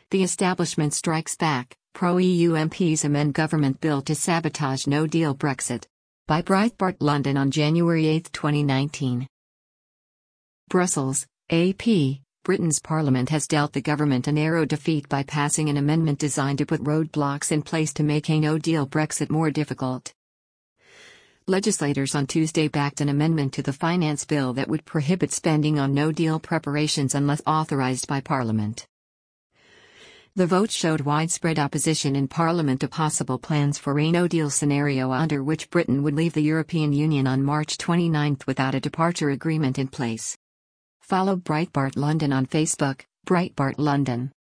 The establishment strikes back, pro-EU MPs amend government bill to sabotage no-deal Brexit. By Breitbart London on January 8, 2019. Brussels, AP. Britain's parliament has dealt the government a narrow defeat by passing an amendment designed to put roadblocks in place to make a no-deal Brexit more difficult. Legislators on Tuesday backed an amendment to the finance bill that would prohibit spending on no-deal preparations unless authorised by Parliament. The vote showed widespread opposition in Parliament to possible plans for a no-deal scenario under which Britain would leave the European Union on March 29 without a departure agreement in place. Follow Breitbart London on Facebook, Breitbart London.